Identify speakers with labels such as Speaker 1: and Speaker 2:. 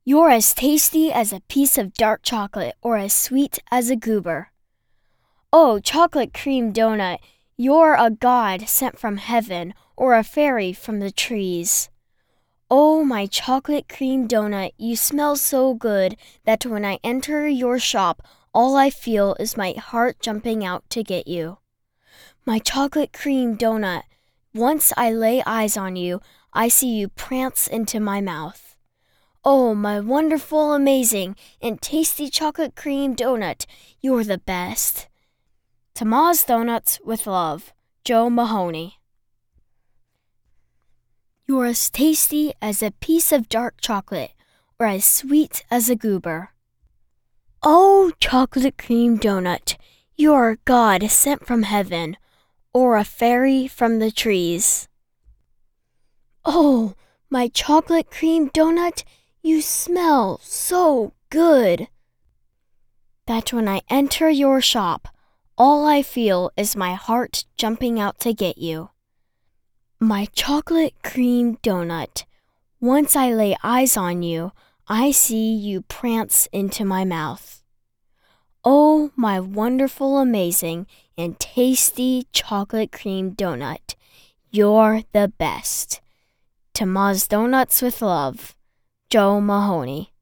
Speaker 1: You're as tasty as a piece of dark chocolate or as sweet as a goober. Oh, chocolate cream donut, you're a god sent from heaven or a fairy from the trees. Oh, my chocolate cream donut, you smell so good that when I enter your shop, all I feel is my heart jumping out to get you. My chocolate cream donut, once I lay eyes on you, I see you prance into my mouth. Oh, my wonderful, amazing, and tasty chocolate cream donut, you're the best. To Ma's Donuts with Love, Joe Mahoney. You're as tasty as a piece of dark chocolate, or as sweet as a goober. Oh, chocolate cream donut, you're a god sent from heaven, or a fairy from the trees. Oh, my chocolate cream donut, you smell so good that when I enter your shop, all I feel is my heart jumping out to get you. My chocolate cream donut, once I lay eyes on you, I see you prance into my mouth. Oh, my wonderful, amazing, and tasty chocolate cream donut, you're the best. To Ma's Donuts with Love, Joe Mahoney.